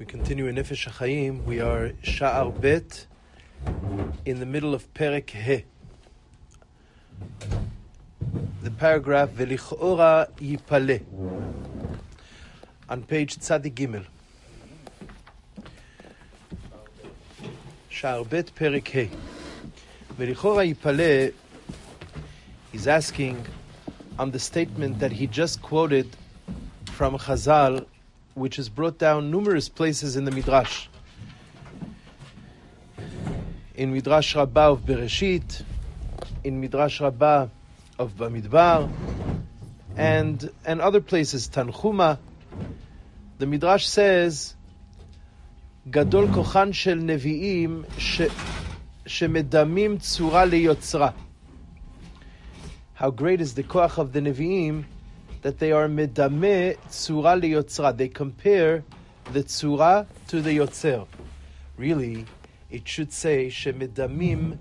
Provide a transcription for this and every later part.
We continue in Nefesh HaChaim. We are Sha'ar Bet in the middle of Perek He. The paragraph Velichora Yipale on page Tzadik Gimel. Sha'ar Bet Perek He. Velichora Yipale is asking on the statement that he just quoted from Chazal, which is brought down numerous places in the Midrash. In Midrash Rabbah of Bereshit, in Midrash Rabbah of Bamidbar, and other places, Tanchuma. The Midrash says, Gadol kochan shel nevi'im shemedamim tzura leyotzra. How great is the koach of the Nevi'im that they are medameh tzura leyotzra. They compare the tzura to the yotzer. Really, it should say shemedamim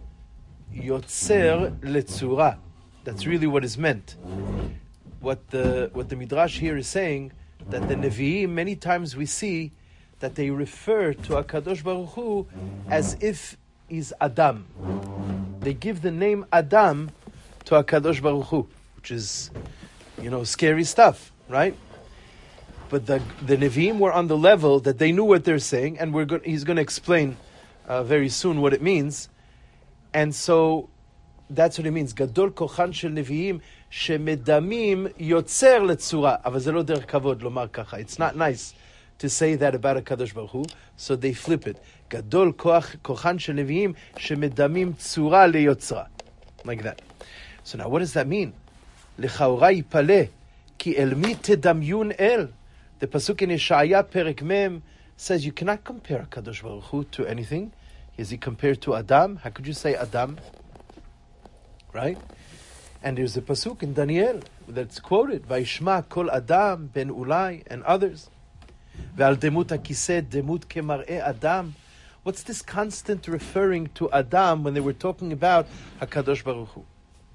yotzer letzura. That's really what is meant. What the Midrash here is saying, that the Nevi'im, many times we see that they refer to HaKadosh Baruch Hu as if he's Adam. They give the name Adam to HaKadosh Baruch Hu, which is, scary stuff, right? But the Nevi'im were on the level that they knew what they're saying, and he's going to explain very soon what it means. And so that's what it means. Gadol kochan shel nevi'im shemedamim yotzer letzura. אבל זה לא דרך כבוד לומר ככה. It's not nice to say that about HaKadosh Baruch Hu, so they flip it. Gadol kochan shel nevi'im shemedamim tzura leyotzra. Like that. So now what does that mean? Lechaora yipale ki el mi tedamyun el. The pasuk in Yeshaya perek mem says you cannot compare HaKadosh Baruch Hu to anything. Is he compared to Adam? How could you say Adam? Right? And there's a pasuk in Daniel that's quoted, Vayishma kol Adam ben Ulai and others. Ve'al demut hakiseh demut kemar'e Adam. What's this constant referring to Adam when they were talking about HaKadosh Baruch Hu?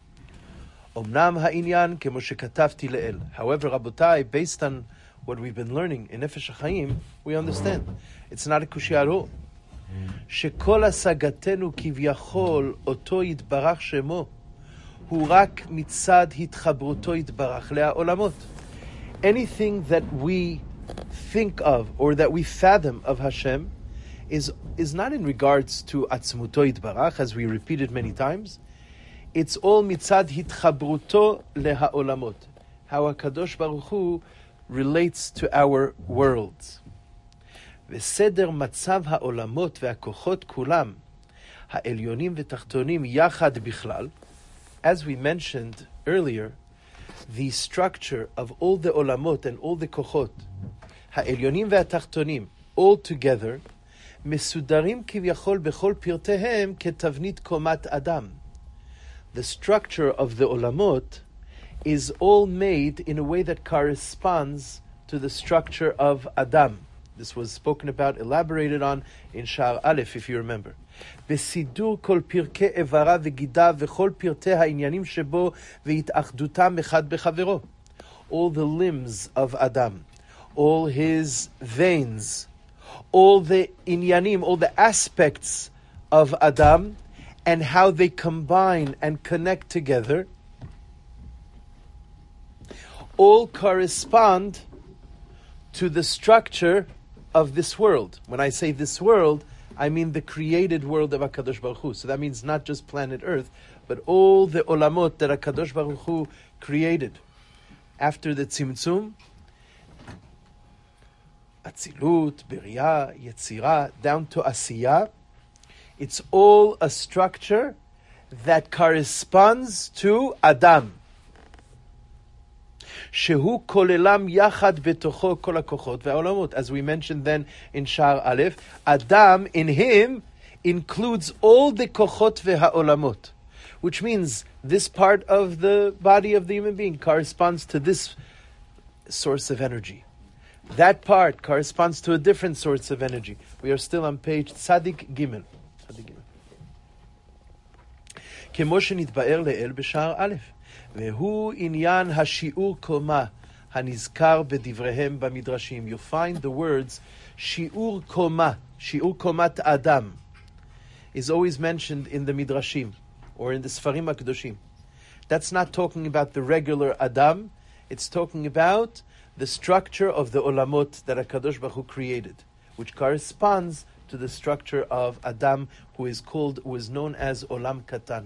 Omnam ha'inyan kemo shekatavti le'el. However, Rabotai, based on what we've been learning in Nefesh HaChaim, we understand. It's not a kushya at all. Shekol hasagatenu kivyachol oto yitbarach shemo hu rak mitzad hitchabruto yitbarach le'ha'olamot. Anything that we think of or that we fathom of Hashem is not in regards to atzmuto yitbarach, as we repeated many times. It's all mitzad hitchabruto le'ha'olamot. How HaKadosh Baruch Hu relates to our worlds. וסדר מצב העולמות והכוחות כולם, העליונים ותחתונים יחד בכלל, as we mentioned earlier, the structure of all the olamot and all the kochot, העליונים והתחתונים, all together, מסודרים כביכול בכל פרטיהם כתבנית קומת אדם. The structure of the olamot is all made in a way that corresponds to the structure of Adam. This was spoken about, elaborated on in Sha'ar Aleph, if you remember. בסידור כל פרקי איבריו וגידיו וכל פרטי העניינים שבו והתאחדותם אחד בחברו. All the limbs of Adam, all his veins, all the inyanim, all the aspects of Adam, and how they combine and connect together, all correspond to the structure of this world. When I say this world, I mean the created world of HaKadosh Baruch Hu. So that means not just planet Earth, but all the olamot that HaKadosh Baruch Hu created. After the Tzimtzum, Atzilut, Beriah, Yetzirah, down to Asiyah, it's all a structure that corresponds to Adam. Shehu kolelam yachad betocho kol hakochot ve'olamot. As we mentioned then in Sha'ar Aleph, Adam in him includes all the kochot ve'olamot, which means this part of the body of the human being corresponds to this source of energy. That part corresponds to a different source of energy. We are still on page Tzadik Gimel. כמו שנתבאר לאל בשער א', והוא עניין השיעור קומה הנזכר בדבריהם במדרשים. You'll find the words שיעור קומה, שיעור קומת Adam is always mentioned in the Midrashim or in the Sfarim HaKadoshim. That's not talking about the regular Adam, it's talking about the structure of the olamot that HaKadosh Baruch Hu created, which corresponds to the structure of Adam, who is known as Olam Katan.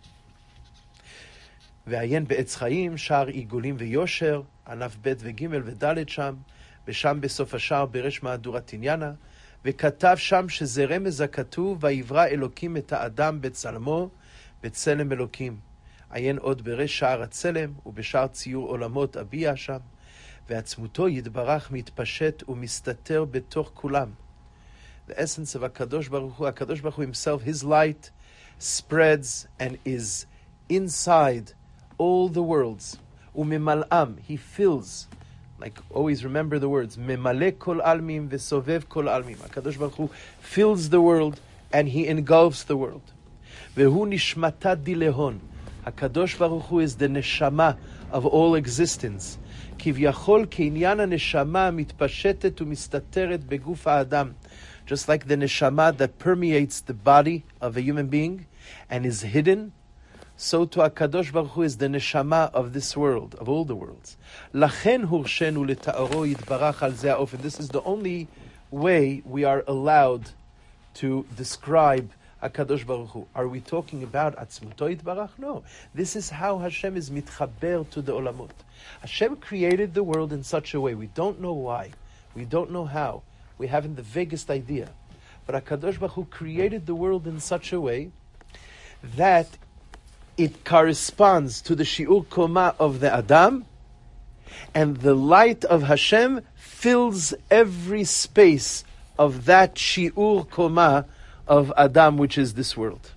ועיין בעץ חיים, שער עיגולים ויושר, ענף ב' וג' וד' שם, ושם בסוף השער ברש מהדורת עניינה, וכתב שם שזה רמז הכתוב, ויברא אלוקים את האדם בצלמו, בצלם אלוקים. עיין עוד ברש שער הצלם, ובשער ציור עולמות אביה שם, ועצמותו יתברך מתפשט ומסתתר בתוך כולם. The essence of HaKadosh Baruch Hu himself, his light spreads and is inside all the worlds. Umimal'am, he fills. Like, always remember the words, Memale kol almim v'sovev kol almim. HaKadosh Baruch Hu fills the world and he engulfs the world. Vehu nishmata dilehon. HaKadosh Baruch Hu is the neshama of all existence. Kivyachol keinyan ha-neshama mitpashetet umistateret beguf ha'adam. Just like the neshama that permeates the body of a human being and is hidden, so to HaKadosh Baruch Hu is the neshama of this world, of all the worlds. Lachen hurshenu leta'oro yitbarach al zeh ha'ofen. This is the only way we are allowed to describe HaKadosh Baruch Hu. Are we talking about Atzmuto Yitbarach? No. This is how Hashem is mitchaber to the olamot. Hashem created the world in such a way. We don't know why. We don't know how. We haven't the vaguest idea. But HaKadosh Baruch Hu created the world in such a way that it corresponds to the Shi'ur Koma of the Adam, and the light of Hashem fills every space of that Shi'ur Koma of Adam, which is this world.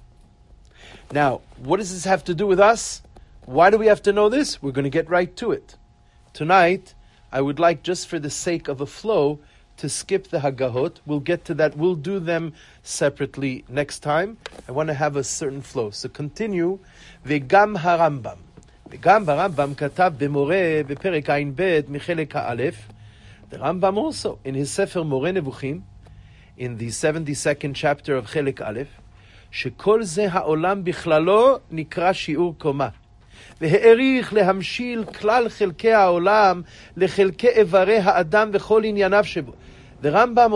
Now, what does this have to do with us? Why do we have to know this? We're going to get right to it. Tonight, I would like, just for the sake of a flow, to skip the Hagahot. We'll get to that. We'll do them separately next time. I want to have a certain flow. So continue. V'gam harambam. V'gam harambam katav b'moreh b'perek ayin bet michelek ha'alef. The Rambam also, in his Sefer Moreh Nevuchim, in the 72nd chapter of Chelek Aleph, שכל זה העולם בכללו נקרא שיעור קומה. והעריך להמשיל כלל חלקי העולם לחלקי איברי האדם וכל ענייניו שבו. The Rambam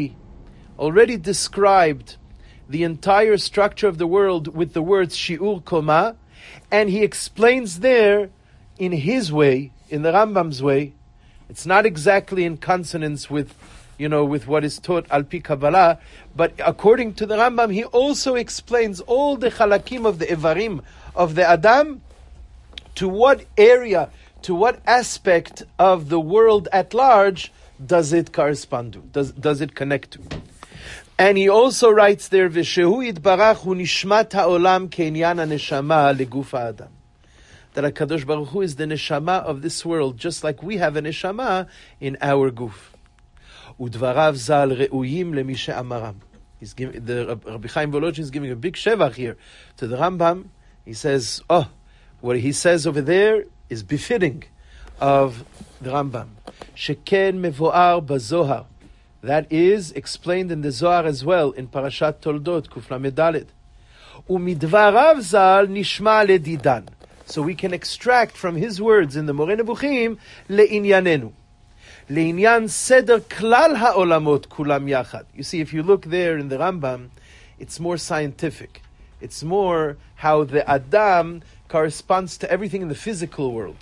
already described the entire structure of the world with the words shi'ur koma, and he explains there in his way, in the Rambam's way. It's not exactly in consonance with what is taught al pi Kabbalah, but according to the Rambam, he also explains all the chalakim of the Evarim of the Adam, to what area, to what aspect of the world at large does it correspond to, does it connect to. And he also writes there, V'shehu yitbarach hu nishmat ha'olam ke'inyan ha'neshama leguf ha'adam. That HaKadosh Baruch Hu is the neshama of this world, just like we have a neshama in our guf. Udvarav zal re'uyim lemi she'amaram. The Rabbi Chaim Volozhin is giving a big shevach here to the Rambam. He says, what he says over there is befitting of the Rambam. Sheken mevoar bazohar. That is explained in the Zohar as well, in Parashat Toldot, Kuf Lamed Daled. Umidvarav zal nishma ledidan. So we can extract from his words in the Moreh Nevuchim, le'inyanenu. Le'inyan seder klal ha'olamot kulam yachad. You see, if you look there in the Rambam, it's more scientific. It's more how the Adam corresponds to everything in the physical world.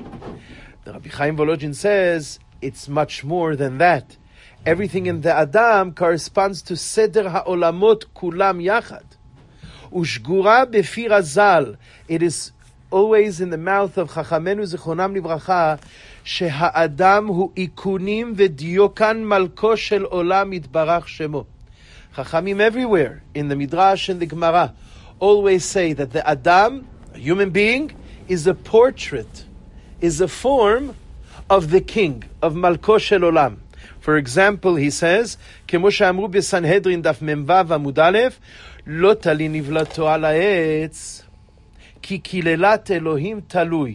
The Rabbi Chaim Volozhin says, it's much more than that. Everything in the Adam corresponds to seder ha'olamot kulam yachad. Ushgura befi razal. It is always in the mouth of Chachamenu Zichronam Livracha, שהאדם הוא עיקונים ודיוקן מלכו של עולם יתברך שמו. Chachamim everywhere, in the Midrash and the Gemara, always say that the Adam, a human being, is a portrait, is a form of the king, of Malko shel Olam. For example, he says, כמו שאמרו בסנהדרין דף מ"ו עמוד א', לא תלי נבלתו על העץ, כי קללת אלוהים תלוי.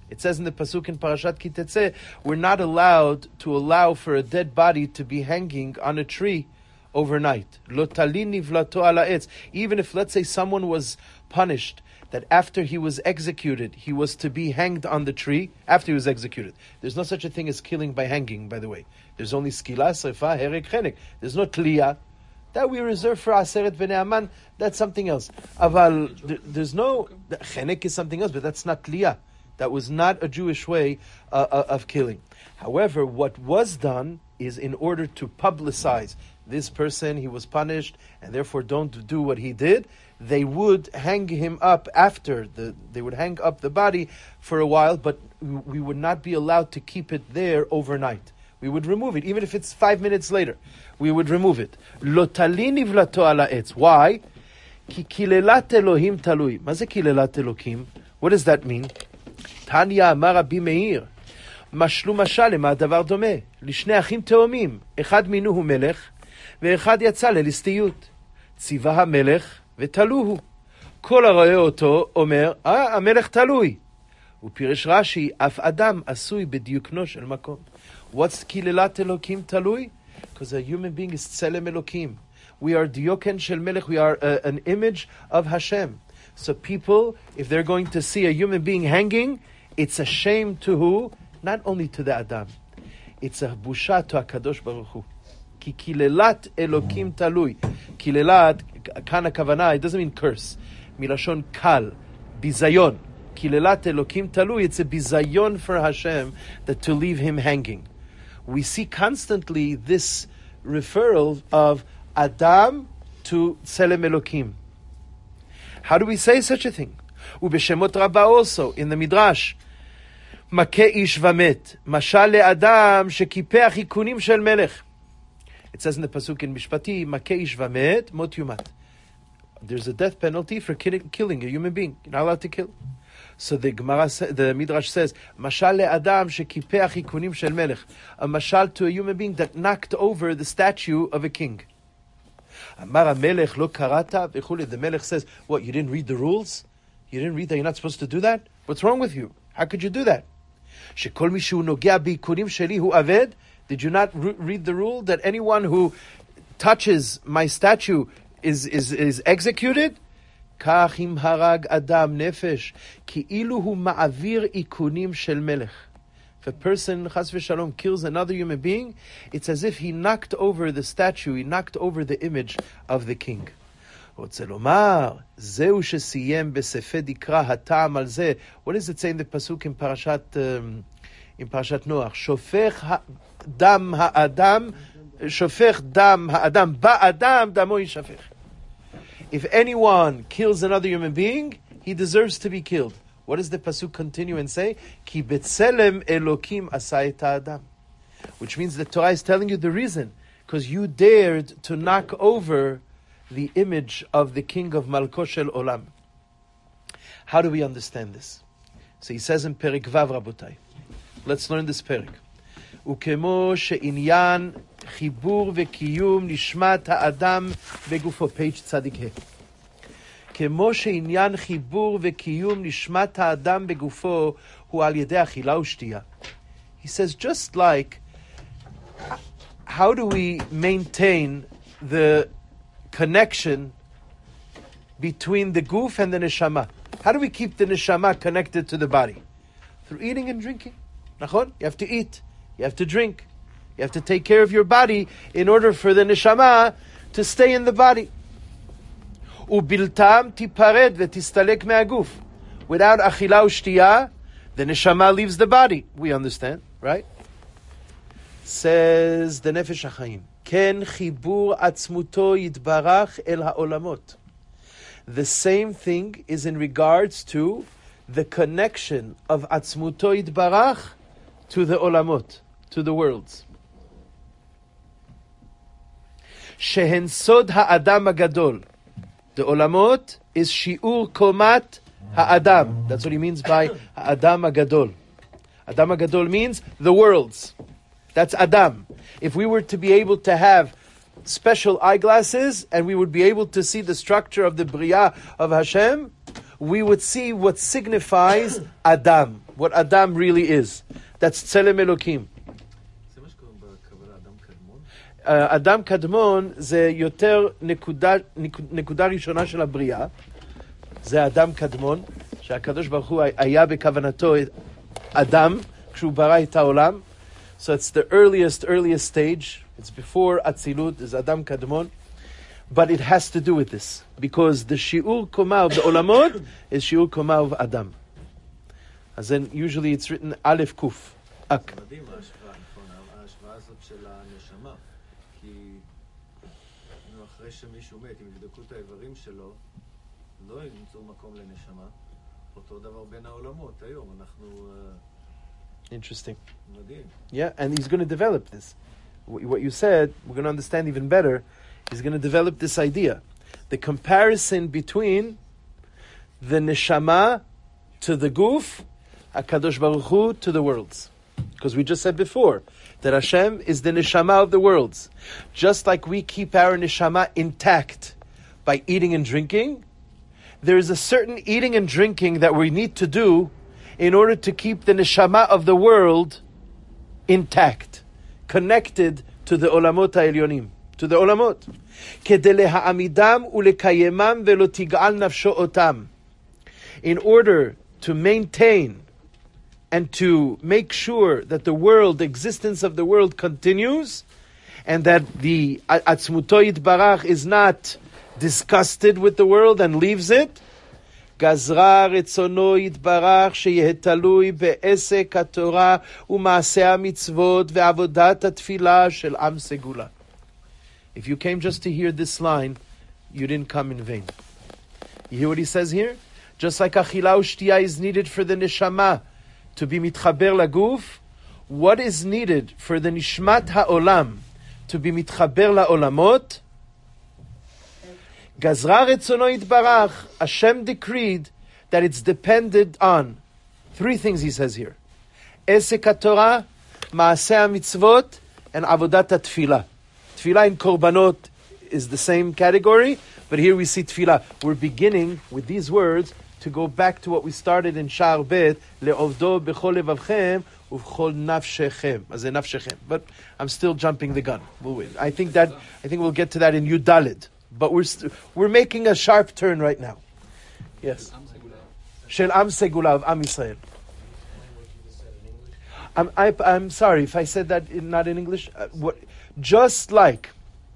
It says in the Pasuk in Parashat Ki Tetzeh, we're not allowed to allow for a dead body to be hanging on a tree overnight. Lo tali nivlato ala etz. Even if, let's say, someone was punished, that after he was executed, he was to be hanged on the tree, after he was executed. There's no such a thing as killing by hanging, by the way. There's only skila, srifa, herek, chenek. There's no tliya. That we reserve for Aseret Bnei Aman, that's something else. Aval, there's no, chenek is something else, but that's not tliya. That was not a Jewish way of killing. However, what was done is in order to publicize this person, he was punished, and therefore don't do what he did, they would hang him up after, they would hang up the body for a while, but we would not be allowed to keep it there overnight. We would remove it, even if it's 5 minutes later. We would remove it. Lo tali nivlato ala etz. Why? Ki kilelat Elohim talui. Ma ze kilelat Elohim? What does that mean? Tanya amar Rabbi Meir. משלו משל למה הדבר דומה? לשני אחים תאומים, אחד מינו הוא מלך, ואחד יצא לליסטיות. ציווה המלך ותלוהו. כל הרואה אותו אומר, המלך תלוי. ופירש רש"י, אף אדם עשוי בדיוקנו של מקום. What's קללת אלוקים תלוי? Because a human being is צלם אלוקים. We are diyoken shel melech, we are an image of Hashem. So people, if they're going to see a human being hanging, it's a shame to who? Not only to the Adam. It's a busha to HaKadosh Baruch Hu. Ki kilelat Elokim talui. Kilelat, kana kavana, it doesn't mean curse. Milashon kal, bizayon. Kilelat Elokim talui, it's a bizayon for Hashem that to leave him hanging. We see constantly this referral of Adam to Tselem Elokim. How do we say such a thing? Ubeshemot Rabbah also, in the Midrash, מכה איש ומת, משל לאדם שקיפח עיקונים של מלך. It says in the Pasuk in Mishpati, מכה איש ומת, מות יומת. There's a death penalty for killing a human being. You're not allowed to kill. So the Midrash says, משל לאדם שקיפח עיקונים של מלך. A mashal to a human being that knocked over the statue of a king. אמר המלך לא קראת וכולי. The Melech says, what, you didn't read the rules? You didn't read that you're not supposed to do that? What's wrong with you? How could you do that? שכל מי שהוא נוגע בעיקונים שלי הוא עבד? Did you not read the rule that anyone who touches my statue is executed? כך אם הרג אדם נפש, כאילו הוא מעביר עיקונים של מלך. If a person, chas v'shalom, kills another human being, it's as if he knocked over the statue, he knocked over the image of the king. רוצה לומר, זהו שסיים בספר דקרא הטעם על זה. What does it say in the pasuk in פרשת נוח? שופך דם האדם, שופך דם האדם, באדם דמו יישפך. If anyone kills another human being, he deserves to be killed. What does the pasuk continue and say? כי בצלם אלוקים עשה את האדם. Which means the Torah is telling you the reason. Because you dared to knock over the image of the king of Malko Shel Olam. How do we understand this? So he says in Perik Vav, Rabotai. Let's learn this Perik. וכמו שעניין חיבור וקיום נשמת האדם בגופו. page צדיק ה'. כמו שעניין חיבור וקיום נשמת האדם בגופו הוא על ידי אכילה ושתייה. He says, just like, how do we maintain the connection between the guf and the neshama? How do we keep the neshama connected to the body? Through eating and drinking. Nachon? You have to eat. You have to drink. You have to take care of your body in order for the neshama to stay in the body. Ubiltam tipared v'tistalek me'aguf. Without achila u'shtiyah, the neshama leaves the body. We understand, right? Says the Nefesh HaChaim. Ken chibur atzmuto yitbarach el ha'olamot. The same thing is in regards to the connection of atzmuto yitbarach to the olamot, to the worlds. Shehen sod ha'adam hagadol. The olamot is shi'ur komat ha'adam. That's what he means by ha'adam hagadol. Adam hagadol means the worlds. That's Adam. If we were to be able to have special eyeglasses and we would be able to see the structure of the Bria of Hashem, we would see what signifies Adam. what Adam really is. That's Tzelem Elokim. אדם קדמון זה יותר נקודה ראשונה של הבריאה. זה אדם קדמון, שהקדוש ברוך הוא היה בכוונתו אדם, כשהוא ברא את העולם. So it's the earliest stage. It's before Atzilut, is Adam Kadmon. But it has to do with this. Because the Shi'ur Koma of the Olamot is Shi'ur Koma of Adam. As then usually it's written Aleph Kuf. Ak. אחרי שמישהו מת, אם יבדקו את האיברים שלו, לא ימצאו מקום לנשמה. אותו דבר בין העולמות, היום אנחנו... Interesting. מדהים. Yeah, and he's going to develop this. What you said, we're going to understand even better. He's going to develop this idea. The comparison between the neshama to the guf, HaKadosh Baruch Hu to the worlds. Because we just said before, that Hashem is the neshama of the worlds. Just like we keep our neshama intact by eating and drinking, there is a certain eating and drinking that we need to do in order to keep the neshama of the world intact, connected to the olamot ha'elyonim, to the olamot. כדי להעמידם ולקיימם ולא תגעל נפשו אותם. In order to maintain and to make sure that the world, the existence of the world continues, and that the Atzmuto Yitbarach is not disgusted with the world and leaves it, גזרה רצונו יתברך שיהיה תלוי בעסק התורה ומעשה המצוות ועבודת התפילה של עם סגולה. If you came just to hear this line, you didn't come in vain. You hear what he says here? Just like achilah u'shtiya is needed for the neshama to be mitchaber laguf, what is needed for the nishmat ha'olam to be mitchaber la'olamot? Gazra retzono yitbarach, Hashem decreed that it's dependent on three things he says here. Esek HaTorah, Maaseh HaMitzvot, and Avodat HaTfilah. Tfilah and Korbanot is the same category, but here we see Tfilah. We're beginning with these words to go back to what we started in Sha'ar Bet, Le'ovdo b'chol levavchem u'b'chol nafshechem. As in nafshechem. But I'm still jumping the gun. We'll wait. I think we'll get to that in Yud Daled. But we're making a sharp turn right now. Yes. Shel Am Segula of Am Yisrael. I'm sorry if I said that not in English. Just like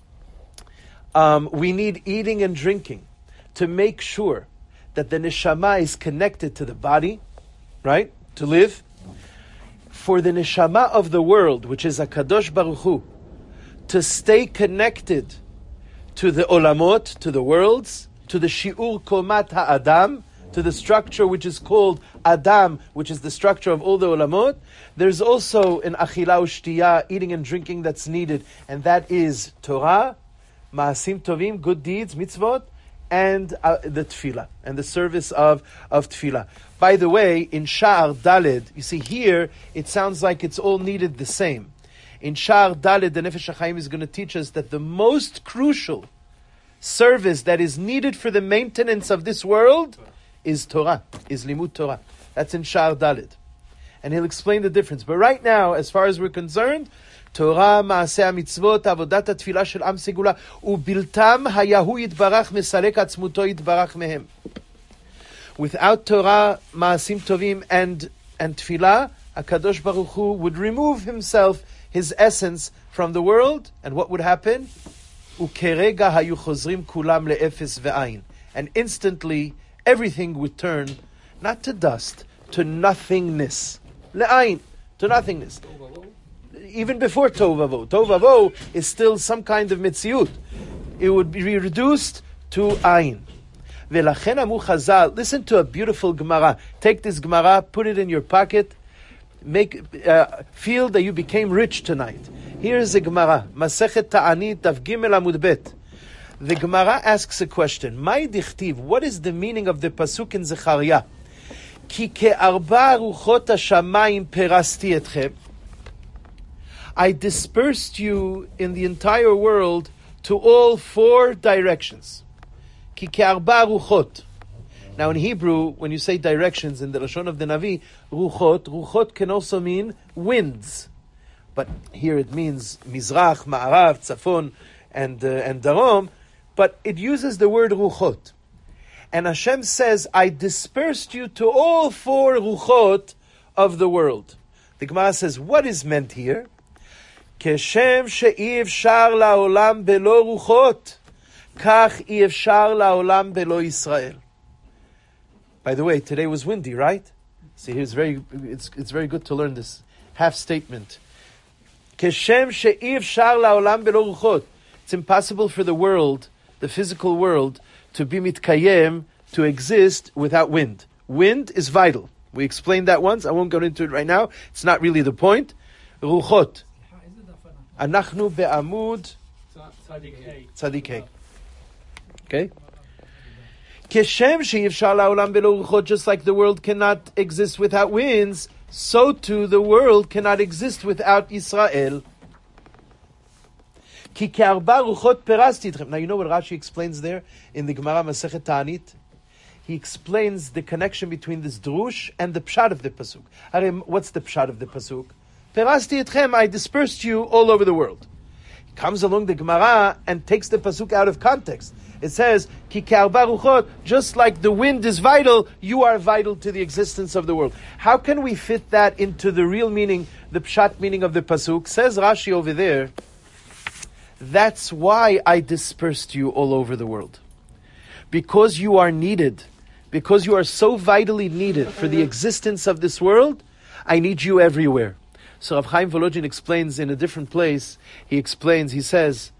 we need eating and drinking to make sure that the neshama is connected to the body, right? To live. For the neshama of the world, which is HaKadosh Baruch Hu, to stay connected to the olamot, to the worlds, to the shi'ur komat ha'adam, to the structure which is called Adam, which is the structure of all the olamot. There's also an achilah u'shtiya, eating and drinking that's needed, and that is Torah, ma'asim tovim, good deeds, mitzvot, and the tefillah, and the service of tefillah. By the way, in Sha'ar Daled, you see here, it sounds like it's all needed the same. In Sha'ar Daled, the Nefesh HaChaim is going to teach us that the most crucial service that is needed for the maintenance of this world is Torah, is Limud Torah. That's in Sha'ar Daled. And he'll explain the difference. But right now, as far as we're concerned, Torah, Maaseh HaMitzvot, Avodat HaTfilah Shel Am Segula, Ubiltam Hayahu Yitbarach Mesalek Atzmuto Yitbarach Mehem. Without Torah, Maasim Tovim, and Tfilah, HaKadosh Baruch Hu would remove himself, his essence, from the world, and what would happen? Ukerega hayu chozrim kulam le'efes ve'ayin. And instantly, everything would turn, not to dust, to nothingness. Le'ayin, to nothingness. Even before Tovavo. Tovavo is still some kind of mitziut. It would be reduced to ayin. Ve'lachen amu Chazal, listen to a beautiful Gemara. Take this Gemara, put it in your pocket, feel that you became rich tonight. Here is the Gemara, Masechet Ta'anit, Daf Gimel Amud Bet. The Gemara asks a question. Mai dichtiv, what is the meaning of the pasuk in Zechariah? Ki ke'arba ruchot hashamayim perasti etchem. I dispersed you in the entire world to all four directions. Ki ke'arba ruchot. Now in Hebrew, when you say directions in the Lashon of the Navi, ruchot can also mean winds. But here it means Mizrach, Ma'arav, Tzafon, and Darom. But it uses the word ruchot. And Hashem says, I dispersed you to all 4 ruchot of the world. The Gemara says, what is meant here? Keshem she'i efshar la'olam belo ruchot, kach i efshar la'olam belo Yisrael. By the way, today was windy, right? See, it's very good to learn this half statement. Keshem she'i efshar la'olam belo ruchot. It's impossible for the world, the physical world, to be mitkayem, to exist without wind. Wind is vital. We explained that once. I won't go into it right now. It's not really the point. Ruchot. Anachnu be'amud Tzadik Hey. Okay? Keshem she'yivshar la'olam belo ruchot, just like the world cannot exist without winds, so too the world cannot exist without Israel. Ki ke'arba ruchot perasti etchem. Now you know what Rashi explains there in the Gemara Masechet Ta'anit? He explains the connection between this drush and the pshat of the pasuk. What's the pshat of the pasuk? Perasti etchem, I dispersed you all over the world. He comes along the Gemara and takes the pasuk out of context. It says, Ki ke'arba ruchot, just like the wind is vital, you are vital to the existence of the world. How can we fit that into the real meaning, the pshat meaning of the pasuk? Says Rashi over there, that's why I dispersed you all over the world. Because you are needed. Because you are so vitally needed for the existence of this world, I need you everywhere. So Rav Chaim Volodin explains in a different place, he says,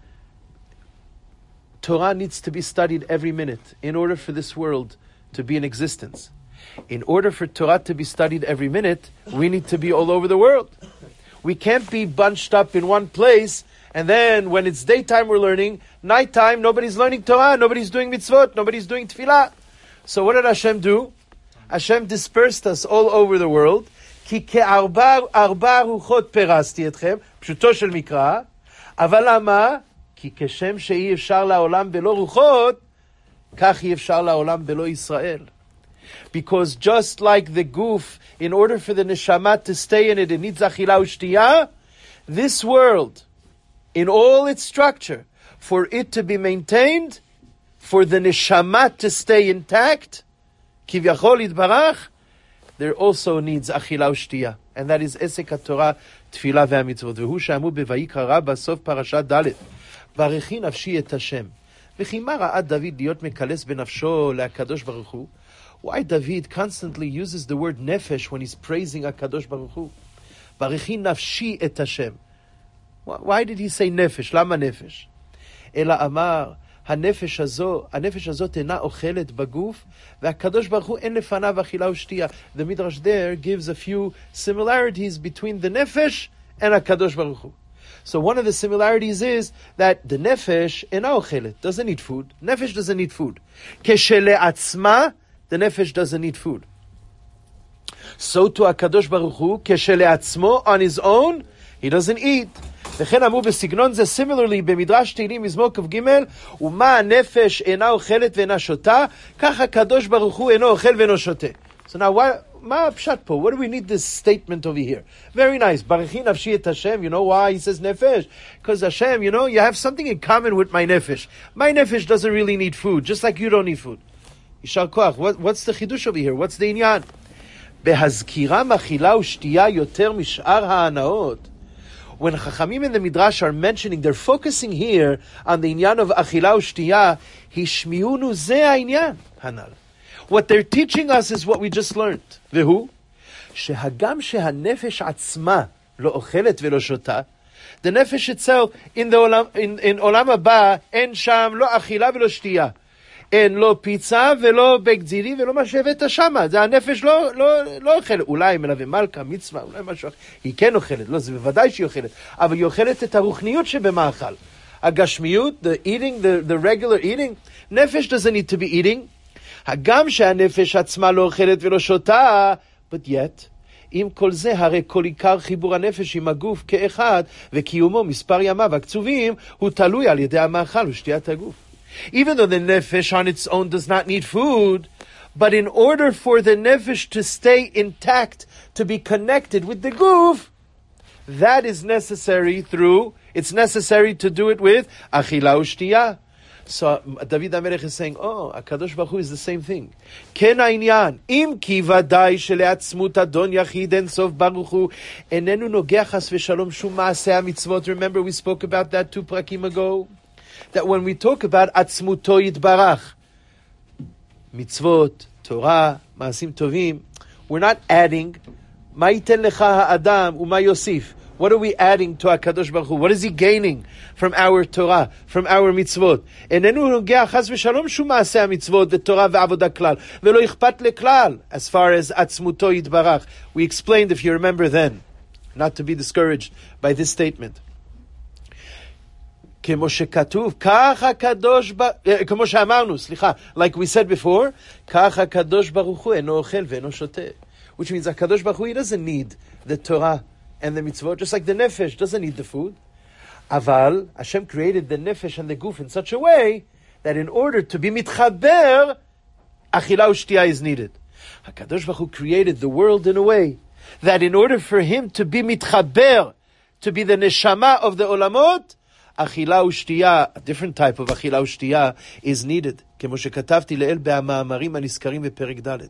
Torah needs to be studied every minute in order for this world to be in existence. In order for Torah to be studied every minute, we need to be all over the world. We can't be bunched up in one place, and then when it's daytime we're learning, nighttime nobody's learning Torah, nobody's doing mitzvot, nobody's doing tefillah. So what did Hashem do? Hashem dispersed us all over the world. Ki ke'arba ruchot perasti etchem, pshuto shel mikra, aval lama, ki keshem she'i efshar la'olam belo ruchot, kach hi efshar la'olam belo Yisrael. Because just like the goof, in order for the neshama to stay in it needs achila u'shtiyah, this world, in all its structure, for it to be maintained, for the neshama to stay intact, kivyachol yitbarach, there also needs achila u'shtiyah, and that is esek haTorah, tefillah ve'amitzvot. V'hu she'amu b'vayikra rabba sof parashat dalet. Varechi nafshi et Hashem. V'chi ma ra'at David liot mekales benafsho le'akadosh baruch hu. Why David constantly uses the word nefesh when he's praising HaKadosh Baruch Hu? Varechi nafshi et Hashem. Why did he say nefesh? Lama nefesh? Ela amar, הנפש הזאת אינה אוכלת בגוף, והקדוש ברוך הוא אין לפניו אכילה ושתייה. The Midrash there gives a few similarities between the nefesh and HaKadosh Baruch Hu. So one of the similarities is that the nefesh אינה אוכלת, doesn't eat food. Nefesh doesn't eat food. כשלעצמה, the nefesh doesn't eat food. So to HaKadosh Baruch Hu, כשלעצמו, on his own, he doesn't eat. וכן אמרו בסגנון זה similarly במדרש תהילים מזמור כ"ג ומה הנפש אינה אוכלת ואינה שותה כך הקדוש ברוך הוא אינו אוכל ואינו שותה. So now מה הפשט פה? What do we need this statement over here? Very nice. ברכי נפשי את Hashem. You know why he says nefesh? Because Hashem, you know, you have something in common with my nefesh. My nefesh doesn't really need food, just like you don't need food. יישר כוח. What's the חידוש over here? What's the עניין? בהזכירה מאכילה ושתייה יותר משאר ההנאות. When Chachamim in the Midrash are mentioning, they're focusing here on the inyan of achila u'shtiyah, hishmiunu ze ha'inyan, hanal. What they're teaching us is what we just learned. Vehu, shehagam shehanefesh atzma lo ochelet velo shota. The nefesh itself in olam haba en sham lo achila velo shtiyah. אין לא פיצה ולא בגדירי ולא מה שהבאת שמה. זה הנפש לא אוכלת. אולי מלווה מלכה, מצווה, אולי משהו אחר. היא כן אוכלת. לא, זה בוודאי שהיא אוכלת. אבל היא אוכלת את הרוחניות שבמאכל. הגשמיות, the eating, the regular eating. נפש doesn't need to be eating. הגם שהנפש עצמה לא אוכלת ולא שותה. But yet, עם כל זה, הרי כל עיקר חיבור הנפש עם הגוף כאחד, וקיומו מספר ימיו הקצובים, הוא תלוי על ידי המאכל ושתיית הגוף. Even though the nefesh on its own does not need food, But in order for the nefesh to stay intact, to be connected with the guf, that is necessary it's necessary to do it with achila u'shtiyah. So David HaMelech is saying, HaKadosh Baruch Hu is the same thing. Ken ha'inyan, im ki vadai sheleatzmut Adon Yachid En Sof Baruch Hu, enenu nogeh chas v'shalom shum ma'aseh ha'mitzvot. Remember we spoke about that 2 prakim ago? That when we talk about atzmuto yitbarach, mitzvot, Torah, ma'asim tovim, we're not adding, ma yiten lecha ha'adam u'ma yosif. What are we adding to HaKadosh Baruch Hu? What is He gaining from our Torah, from our mitzvot? Enenu nogeh chas v'shalom shum ma'aseh ha'mitzvot, the Torah ve'avodah klal, ve'lo ichpat leklal, as far as atzmuto yitbarach. We explained, if you remember then, not to be discouraged by this statement. כמו שכתוב, כך הקדוש כמו שאמרנו, like we said before, כך הקדוש ברוך הוא אינו אוכל ואינו שותה. Which means HaKadosh Baruch Hu, He doesn't need the Torah and the mitzvot, just like the nefesh doesn't need the food. Aval, Hashem created the nefesh and the guf in such a way that in order to be mitchaber, achila u'shtiyah is needed. HaKadosh Baruch Hu created the world in a way that in order for Him to be mitchaber, to be the neshama of the olamot, achila u'shtiyah, a different type of achila u'shtiyah, is needed. כמו שכתבתי לאל במאמרים הנזכרים בפרק ד'.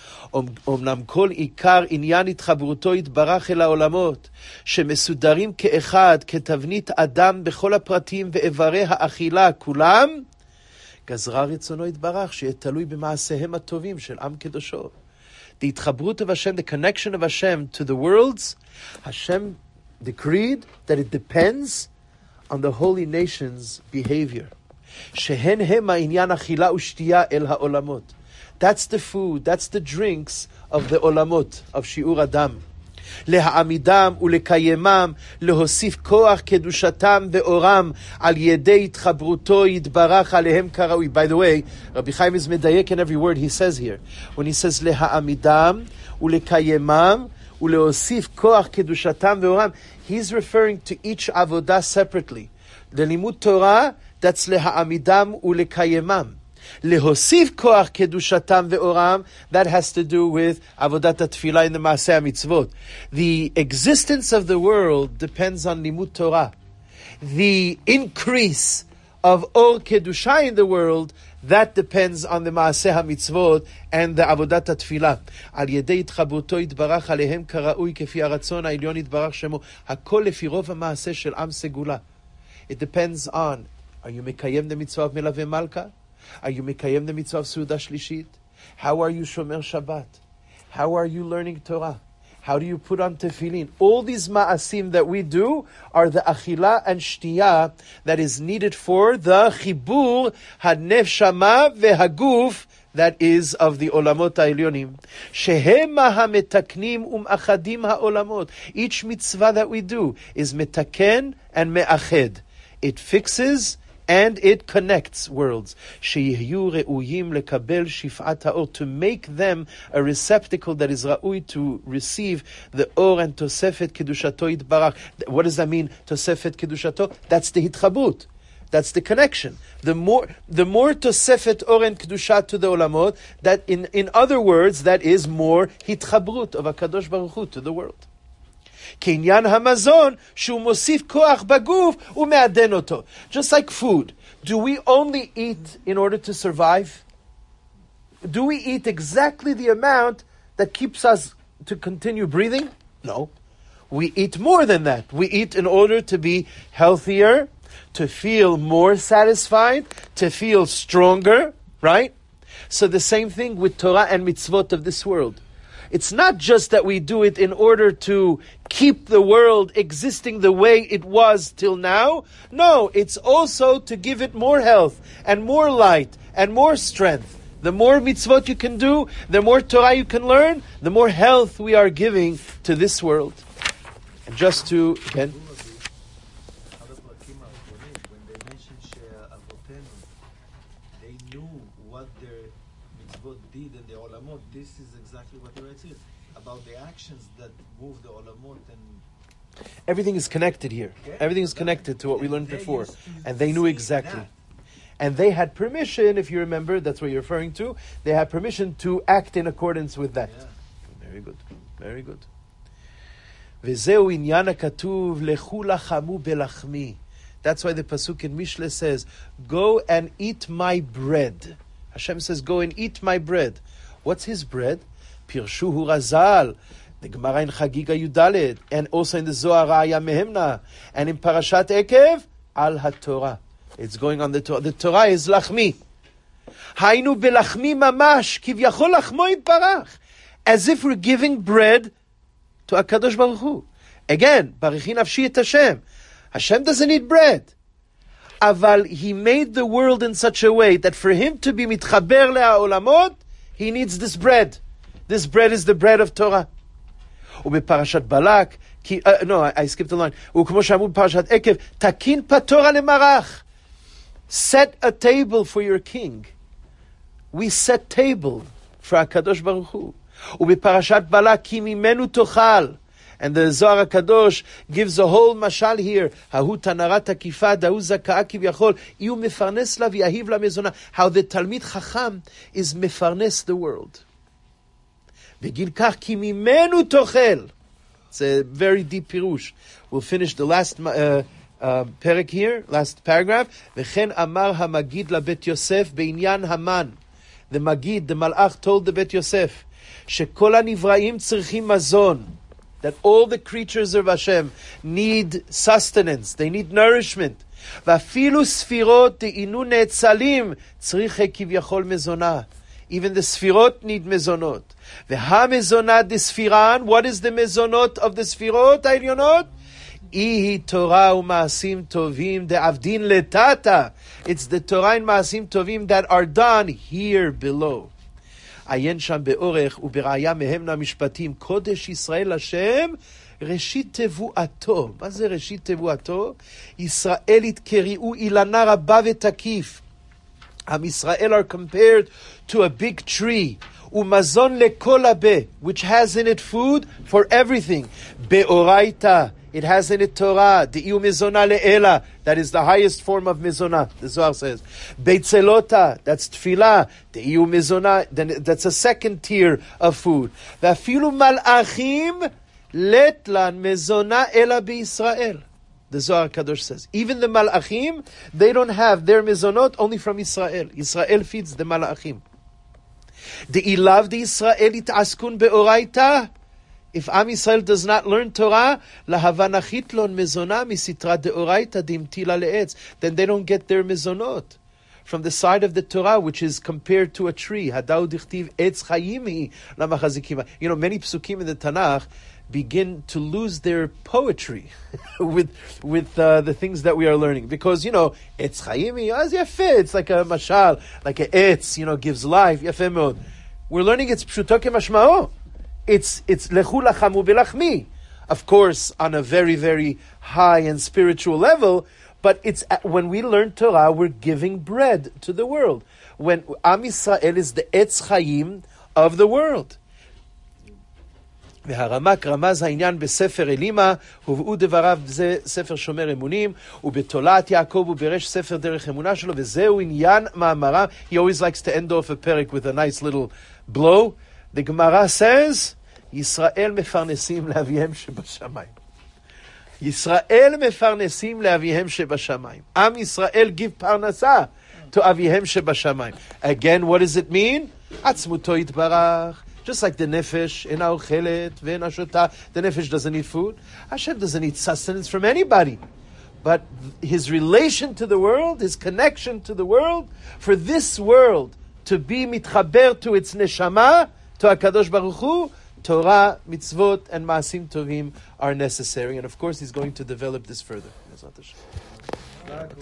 אמנם כל עיקר עניין התחברותו יתברך אל העולמות, שמסודרים כאחד, כתבנית אדם בכל הפרטים ואיברי האכילה כולם, גזרה רצונו יתברך, שיהיה תלוי במעשיהם הטובים של עם קדושו. The התחברות of Hashem, the connection of Hashem to the worlds, Hashem decreed that it depends on the holy nation's behavior. שהן הם העניין אכילה ושתייה אל העולמות. That's the food, that's the drinks of the olamot, of שיעור אדם. להעמידם ולקיימם, להוסיף כוח קדושתם ואורם, על ידי התחברותו יתברך עליהם כראוי. By the way, Rabbi Chaim is medayek in every word he says here. When he says להעמידם ולקיימם, ולהוסיף כוח קדושתם ואורם, he's referring to each avodah separately. ללימוד תורה, that's להעמידם ולקיימם. Lehosif koach kedushatam ve'oram, that has to do with avodat tefillah in the Maaseh mitzvot. The existence of the world depends on limud Torah. The increase of or kedusha in the world, that depends on the Maaseh mitzvot and the avodat tefillah. Al yedei itchabuto yitbarach alehem karaui kefi haratzon ha'elyon yitbarach shemo. Hakol lefi rov ha'maaseh shel am segula. It depends on, are you mekayem the mitzvah of melaveh malka? Are you mekayem the mitzvah of Suda Shlishit? How are you shomer Shabbat? How are you learning Torah? How do you put on tefillin? All these ma'asim that we do are the achila and shtiyah that is needed for the chibur hanefshama vehaguf that is of the olamot ha'elyonim. Shehem ha'metaknim u'machadim ha'olamot. Each mitzvah that we do is metaken and me'ached. It fixes and it connects worlds. To make them a receptacle that is ra'ui to receive the or and tosefet kedushato yitbarach. What does that mean, tosefet kedushato? That's the hitchabut. That's the connection. The more tosefet or and kedusha to the olamot, that in other words, that is more hitchabrut of HaKadosh Baruch Hu to the world. Kinyan hamazon shu mosif koach baguf umeaden oto. Just like food, do we only eat in order to survive? Do we eat exactly the amount that keeps us to continue breathing? No. We eat more than that. We eat in order to be healthier, to feel more satisfied, to feel stronger, right? So the same thing with Torah and mitzvot of this world. It's not just that we do it in order to keep the world existing the way it was till now. No, it's also to give it more health and more light and more strength. The more mitzvot you can do, the more Torah you can learn, the more health we are giving to this world. And just to, again, did in the olamot, this is exactly what you write here about the actions that move the olamot, and everything is connected here. Everything is connected to what we learned before, and they knew exactly. And they had permission, if you remember, that's what you're referring to, they had permission to act in accordance with that. Yeah. Very good, very good. וזהו עניין הכתוב, לכו לחמו בלחמי. That's why the pasuk in Mishle says, go and eat my bread. Hashem says, go and eat my bread. What's his bread? Pirshuhu Razal. The Gemara in Chagiga Yudalet. And also in the Zohar Raya Mehemna. And in Parashat Ekev, Al HaTorah. It's going on the Torah. The Torah is Lachmi. Hainu belachmi mamash, kivyachol lachmo yitbarach. As if we're giving bread to HaKadosh Baruch Hu. Again, Barichi nafshi et Hashem. Hashem doesn't need bread. Aval, he made the world in such a way that for him to be mitchaber le'aolamot, he needs this bread. This bread is the bread of Torah. ובפרשת בלק, I skipped a line. וכמו שאמרו בפרשת עקב, תקין פתורה למרח. Set a table for your king. We set table for HaKadosh Baruch Hu. ובפרשת בלק, כי ממנו תאכל. And the Zohar HaKadosh gives a whole mashal here. ההוא תנרה תקיפה, דהוא זכאה כביכול. יהיו מפרנס לה ויהיב לה מזונה. How the Talmid Chacham is מפרנס the world. בגיל כך, כי ממנו תאכל. It's a very deep pirush. We'll finish the last perek here, last paragraph. וכן אמר המגיד לבית יוסף בעניין המן. The Magid, the Malach, told the Bet Yosef, שכל הנבראים צריכים מזון. That all the creatures of Hashem need sustenance, they need nourishment. ואפילו ספירות דהינו נאצלים צריכי כביכול מזונה. Even the sfirot need mezonot. והמזונה דספירן, what is the mezonot of the sfirot העליונות? Ihi Torah u'ma'asim tovim de'avdin letata. It's the Torah and ma'asim tovim that are done here below. Ayen sham be'orech u'beraya mehemna mishpatim kodesh Yisrael Hashem reshit tevu'ato. מה זה רשית תבואתו? ישראל התקריאו אילנה רבה ותקיף. Am Yisrael are compared to a big tree. Umazon lekol habe, which has in it food for everything. Be'oraita, it has in it Torah. De'iu mizona le'ela, that is the highest form of mizona, the Zohar says. Beitzelota, that's tefillah. De'iu mizona, then that's a second tier of food. Ve'afilu mal'achim letlan mizona ela be'Yisrael. The Zohar Kadosh says, even the mal'achim, they don't have their mizonot only from Israel. Israel feeds the mal'achim. De'ilav de Israel it'askun be'oraita. If Am Yisrael does not learn Torah, lahavanachit lon mizona misitra de'oraita dimtila le'etz, then they don't get their mizonot from the side of the Torah, which is compared to a tree. Hadau dichtiv etz chayimi lamachazikim. You know, many psukim in the Tanakh begin to lose their poetry with the things that we are learning. Because, you know, etz chayimi, as yafeh, it's like a mashal, like a etz, you know, gives life, yafeh mod. We're learning it's pshuto kemashmao. It's lechu lachamu belachmi. Of course, on a very, very high and spiritual level, but it's when we learn Torah, we're giving bread to the world. When Am Yisrael is the etz chayim of the world. והרמק רמז העניין בספר אלימה, הובאו דבריו, זה ספר שומר אמונים, ובתולעת יעקב ובראש ספר דרך אמונה שלו, וזהו עניין מאמרה. He always likes to end off a perek with a nice little blow. The Gemara says, ישראל מפרנסים לאביהם שבשמיים. ישראל מפרנסים לאביהם שבשמיים. עם ישראל give פרנסה to אביהם שבשמיים. Again, what does it mean? עצמותו יתברך. Just like the nefesh in our chelet, ve'en ashota, the nefesh doesn't need food. Hashem doesn't need sustenance from anybody. But his relation to the world, his connection to the world, for this world to be mitchaber to its neshama, to HaKadosh Baruch Hu, Torah, mitzvot, and maasim tovim are necessary. And of course, he's going to develop this further.